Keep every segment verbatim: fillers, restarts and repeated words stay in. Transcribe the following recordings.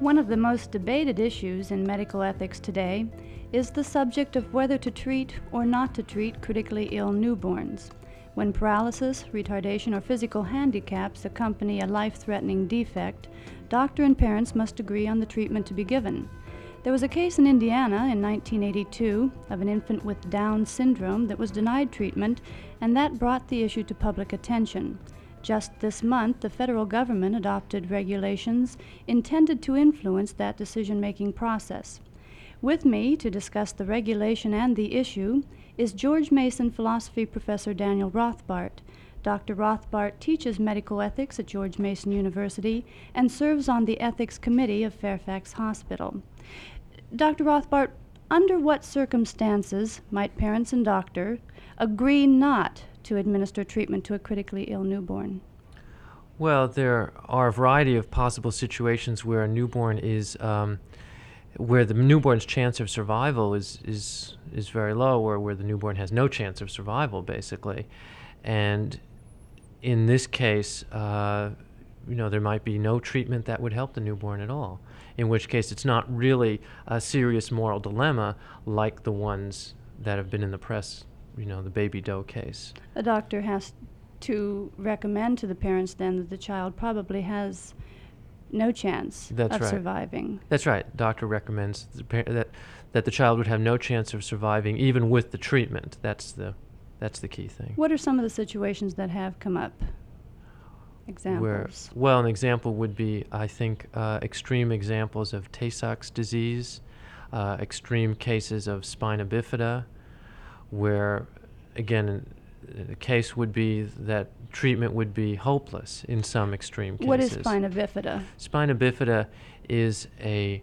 One of the most debated issues in medical ethics today is the subject of whether to treat or not to treat critically ill newborns. When paralysis, retardation, or physical handicaps accompany a life-threatening defect, doctor and parents must agree on the treatment to be given. There was a case in Indiana in nineteen eighty-two of an infant with Down syndrome that was denied treatment, and that brought the issue to public attention. Just this month, the federal government adopted regulations intended to influence that decision-making process. With me to discuss the regulation and the issue is George Mason philosophy professor Daniel Rothbart. Doctor Rothbart teaches medical ethics at George Mason University and serves on the ethics committee of Fairfax Hospital. Doctor Rothbart, under what circumstances might parents and doctor agree not to administer treatment to a critically ill newborn? Well, there are a variety of possible situations where a newborn is, um, where the newborn's chance of survival is, is, is very low, or where the newborn has no chance of survival, basically. And in this case, uh, you know, there might be no treatment that would help the newborn at all, in which case it's not really a serious moral dilemma like the ones that have been in the press, you know, the Baby Doe case. A doctor has to recommend to the parents then that the child probably has no chance That's of right. surviving. That's right. Doctor recommends the par- that that the child would have no chance of surviving even with the treatment. That's the that's the key thing. What are some of the situations that have come up? Examples. Where, well, an example would be, I think, uh, extreme examples of Tay-Sachs disease, uh, extreme cases of spina bifida, where, again, the case would be that treatment would be hopeless in some extreme cases. What is spina bifida? Spina bifida is a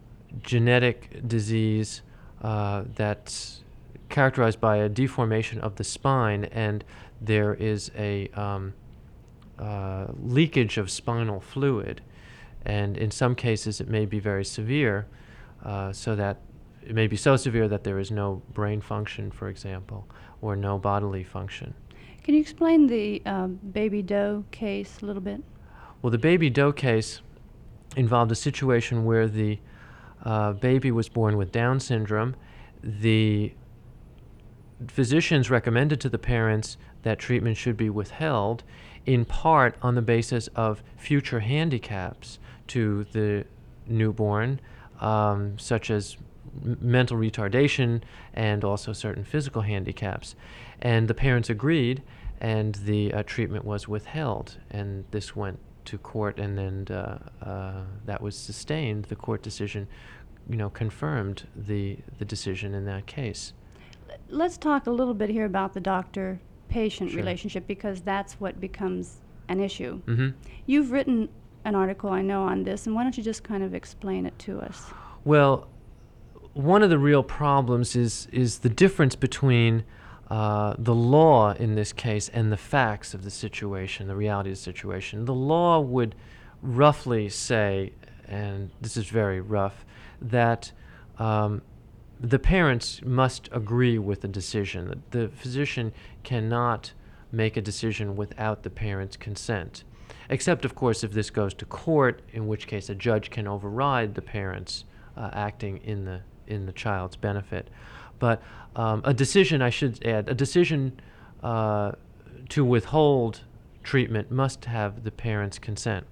genetic disease uh, that's characterized by a deformation of the spine, and there is a um, uh, leakage of spinal fluid, and in some cases it may be very severe, uh, so that it may be so severe that there is no brain function, for example, or no bodily function. Can you explain the um, Baby Doe case a little bit? Well, the Baby Doe case involved a situation where the uh, baby was born with Down syndrome. The physicians recommended to the parents that treatment should be withheld, in part on the basis of future handicaps to the newborn, um, such as m- mental retardation and also certain physical handicaps. And the parents agreed, and the uh, treatment was withheld. And this went to court, and then uh, uh, that was sustained. The court decision, you know, confirmed the, the decision in that case. Let's talk a little bit here about the doctor-patient Sure. relationship, because that's what becomes an issue. Mm-hmm. You've written an article, I know, on this, and why don't you just kind of explain it to us? Well, one of the real problems is is the difference between uh, the law in this case and the facts of the situation, the reality of the situation. The law would roughly say, and this is very rough, that um, the parents must agree with the decision. The, the physician cannot make a decision without the parents' consent, except, of course, if this goes to court, in which case a judge can override the parents uh, acting in the in the child's benefit. But um, a decision, I should add, a decision uh, to withhold treatment must have the parents' consent.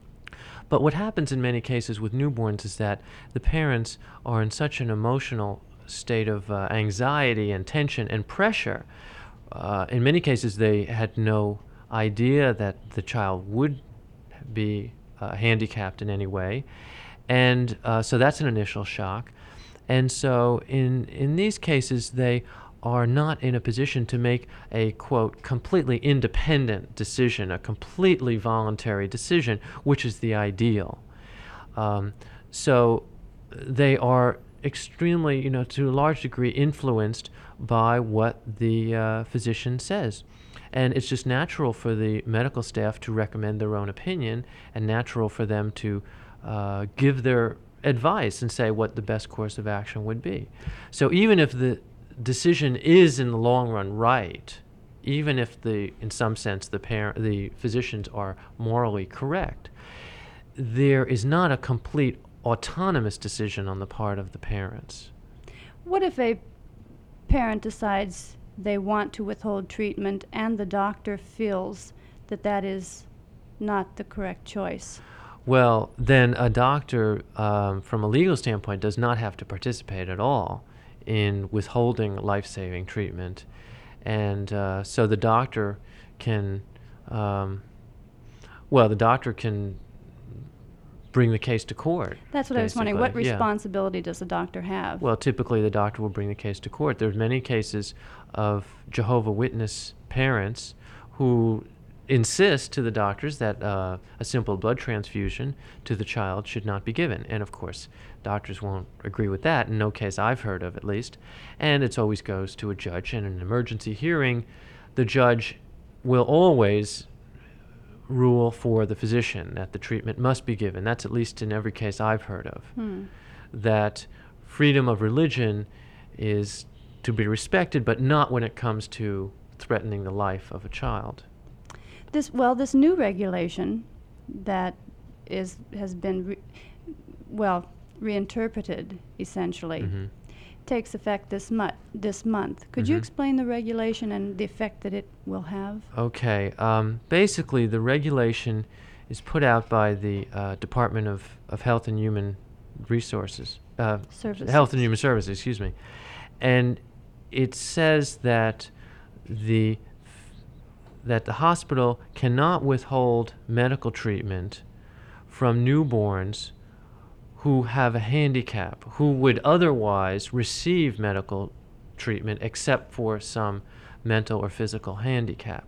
But what happens in many cases with newborns is that the parents are in such an emotional state of uh, anxiety and tension and pressure. Uh, in many cases, they had no idea that the child would be uh, handicapped in any way. And uh, so that's an initial shock. And so in, in these cases, they are not in a position to make a, quote, completely independent decision, a completely voluntary decision, which is the ideal. Um, so they are extremely, you know, to a large degree influenced by what the uh, physician says. And it's just natural for the medical staff to recommend their own opinion, and natural for them to uh, give their advice and say what the best course of action would be. So even if the decision is in the long run right, even if the, in some sense, the parent, the physicians are morally correct, there is not a complete autonomous decision on the part of the parents. What if a parent decides they want to withhold treatment and the doctor feels that that is not the correct choice? Well, then a doctor, um, from a legal standpoint, does not have to participate at all in withholding life-saving treatment. And uh, so the doctor can, um, well, the doctor can bring the case to court. That's what I was wondering. What basically. Yeah. responsibility does the doctor have? Well, typically the doctor will bring the case to court. There's many cases of Jehovah Witness parents who insist to the doctors that uh, a simple blood transfusion to the child should not be given. And of course, doctors won't agree with that, in no case I've heard of at least. And it always goes to a judge. In an emergency hearing, the judge will always rule for the physician that the treatment must be given. That's at least in every case I've heard of. Hmm. That freedom of religion is to be respected, but not when it comes to threatening the life of a child. This well, this new regulation that is has been re, well reinterpreted essentially Mm-hmm. takes effect this month. This month, could you Mhm. explain the regulation and the effect that it will have? Okay. Um, basically, the regulation is put out by the uh, Department of, of Health and Human Resources, uh, Services. Health and Human Services, excuse me, and it says that the that the hospital cannot withhold medical treatment from newborns who have a handicap, who would otherwise receive medical treatment except for some mental or physical handicap.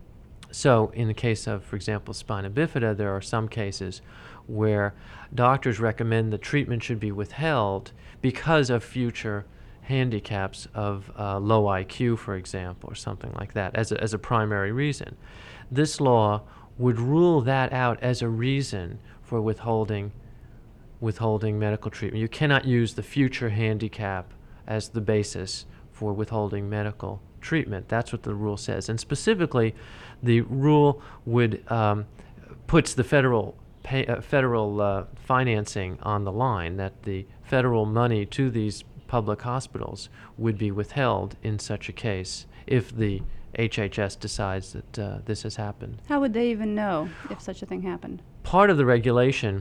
So in the case of, for example, spina bifida, there are some cases where doctors recommend that treatment should be withheld because of future handicaps of uh, low I Q, for example, or something like that, as a, as a primary reason. This law would rule that out as a reason for withholding withholding medical treatment. You cannot use the future handicap as the basis for withholding medical treatment. That's what the rule says. And specifically, the rule would um, puts the federal pay, uh, federal uh, financing on the line, that the federal money to these public hospitals would be withheld in such a case if the H H S decides that uh, this has happened. How would they even know if such a thing happened? Part of the regulation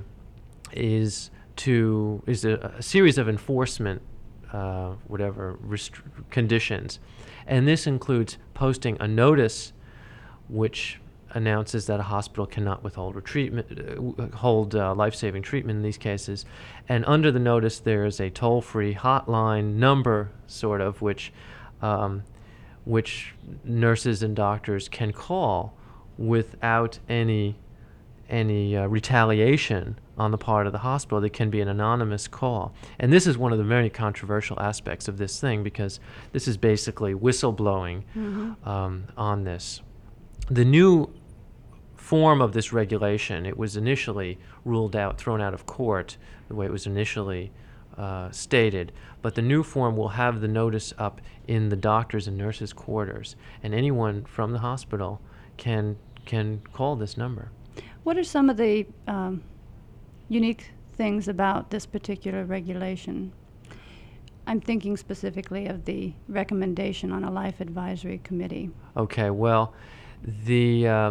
is to is a, a series of enforcement, uh, whatever restr- conditions, and this includes posting a notice which announces that a hospital cannot withhold or treatment, uh, hold uh, life-saving treatment in these cases, and under the notice there is a toll-free hotline number, sort of, which um, which nurses and doctors can call without any any uh, retaliation on the part of the hospital. There can be an anonymous call. And this is one of the very controversial aspects of this thing, because this is basically whistleblowing Mm-hmm. um, on this. The new form of this regulation, it was initially ruled out, thrown out of court, the way it was initially uh, stated, but the new form will have the notice up in the doctors' and nurses' quarters, and anyone from the hospital can can call this number. What are some of the um, unique things about this particular regulation? I'm thinking specifically of the recommendation on a life advisory committee. Okay, well, the uh,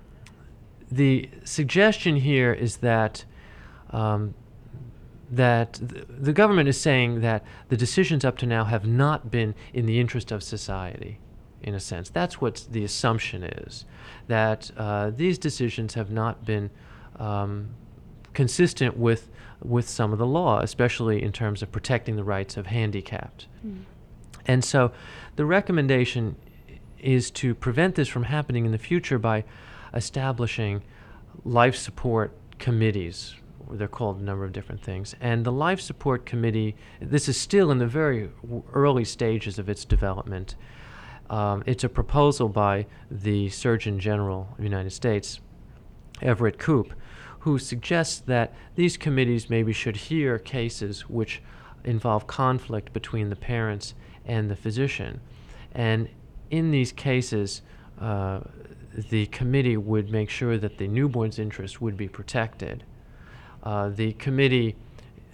the suggestion here is that um, that th- the government is saying that the decisions up to now have not been in the interest of society, in a sense. That's what the assumption is, that uh, these decisions have not been um, consistent with with some of the law, especially in terms of protecting the rights of handicapped. Mm. And so the recommendation is to prevent this from happening in the future by establishing life support committees. They're called a number of different things. And the life support committee, this is still in the very w- early stages of its development. Um, it's a proposal by the Surgeon General of the United States, Everett Koop, who suggests that these committees maybe should hear cases which involve conflict between the parents and the physician. And in these cases, uh, the committee would make sure that the newborn's interest would be protected. Uh, the committee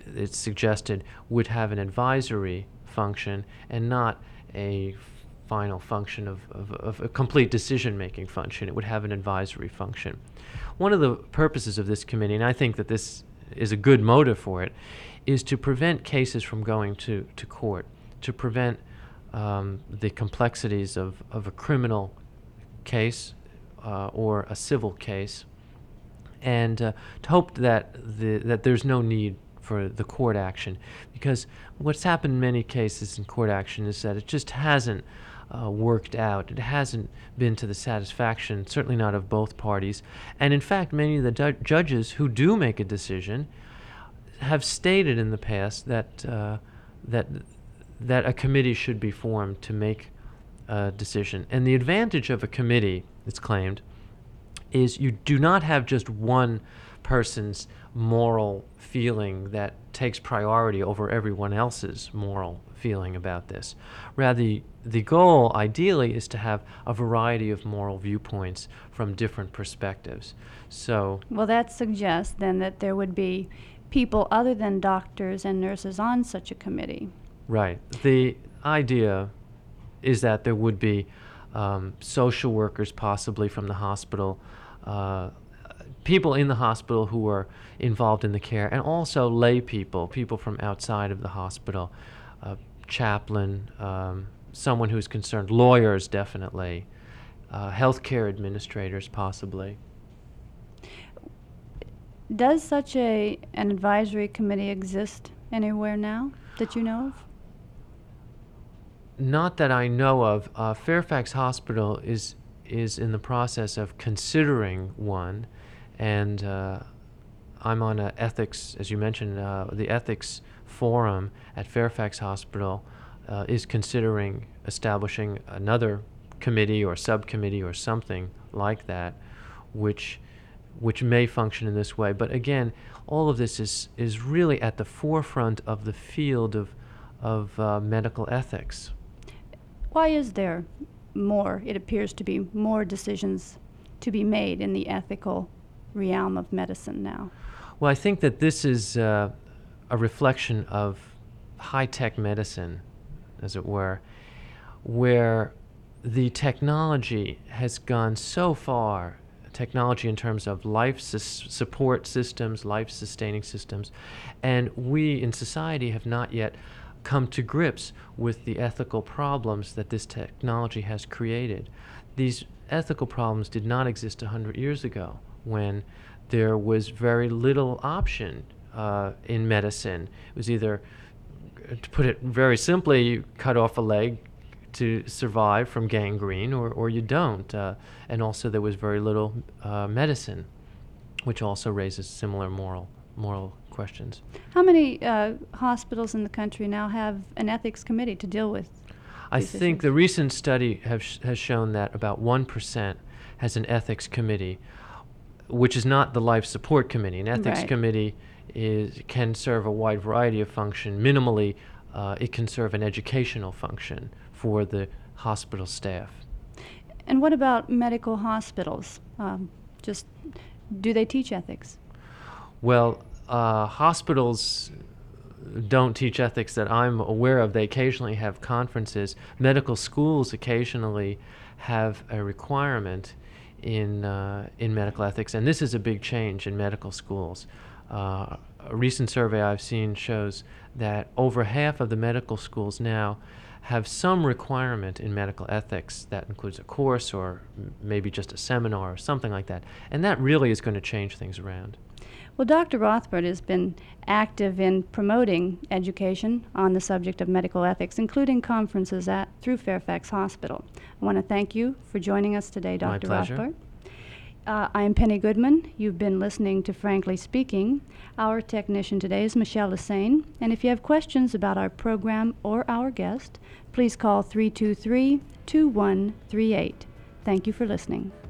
it's suggested, would have an advisory function and not a final function of, of, of a complete decision-making function. It would have an advisory function. One of the purposes of this committee, and I think that this is a good motive for it, is to prevent cases from going to, to court, to prevent um, the complexities of, of a criminal case uh, or a civil case, and uh, to hope that, the, that there's no need for the court action. Because what's happened in many cases in court action is that it just hasn't uh, worked out. It hasn't been to the satisfaction, certainly not of both parties. And in fact, many of the du- judges who do make a decision have stated in the past that uh, that that a committee should be formed to make a decision. And the advantage of a committee, it's claimed, is you do not have just one person's moral feeling that takes priority over everyone else's moral feeling about this. Rather, the goal, ideally, is to have a variety of moral viewpoints from different perspectives. So, Well, that suggests then that there would be people other than doctors and nurses on such a committee. right. The idea is that there would be um, social workers, possibly from the hospital, uh, people in the hospital who are involved in the care, and also lay people, people from outside of the hospital, uh, chaplain, um, someone who's concerned, lawyers definitely, uh, healthcare administrators possibly. Does such a an advisory committee exist anywhere now that you know of? Not that I know of. Uh, Fairfax Hospital is is in the process of considering one, and uh, I'm on a ethics, as you mentioned, uh, the ethics forum at Fairfax Hospital uh, is considering establishing another committee or subcommittee or something like that, which which may function in this way. But again, all of this is is really at the forefront of the field of of uh, medical ethics. Why is there more, it appears to be more decisions to be made in the ethical realm of medicine now? Well, I think that this is uh, a reflection of high-tech medicine, as it were, where the technology has gone so far, technology in terms of life sus- support systems, life-sustaining systems, and we in society have not yet come to grips with the ethical problems that this technology has created. These ethical problems did not exist one hundred years ago, when there was very little option uh, in medicine. It was either, to put it very simply, you cut off a leg to survive from gangrene, or, or you don't. Uh, and also there was very little uh, medicine, which also raises similar moral moral questions. How many uh, hospitals in the country now have an ethics committee to deal with I these think issues? the recent study have sh- has shown that about one percent has an ethics committee, which is not the life support committee. An ethics Right. committee is can serve a wide variety of function. Minimally, uh, it can serve an educational function for the hospital staff. And what about medical hospitals? Um, just, do they teach ethics? Well, uh, hospitals don't teach ethics that I'm aware of. They occasionally have conferences. Medical schools occasionally have a requirement in uh, in medical ethics, and this is a big change in medical schools. Uh, a recent survey I've seen shows that over half of the medical schools now have some requirement in medical ethics that includes a course or m- maybe just a seminar or something like that, and that really is going to change things around. Well, Doctor Rothbard has been active in promoting education on the subject of medical ethics, including conferences at through Fairfax Hospital. I want to thank you for joining us today, My Doctor pleasure. Rothbard. Uh, I'm Penny Goodman. You've been listening to Frankly Speaking. Our technician today is Michelle Lassane. And if you have questions about our program or our guest, please call three two three, two one three eight. Thank you for listening.